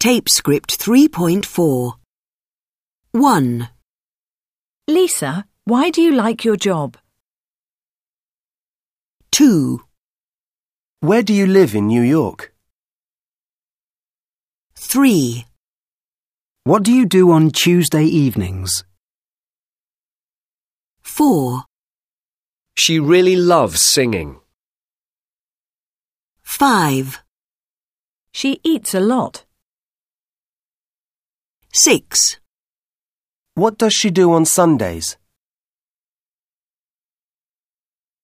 Tape script 3.4. 1. Lisa, why do you like your job? 2. Where do you live in New York? 3. What do you do on Tuesday evenings? 4. She really loves singing. 5. She eats a lot. 6. What does she do on Sundays?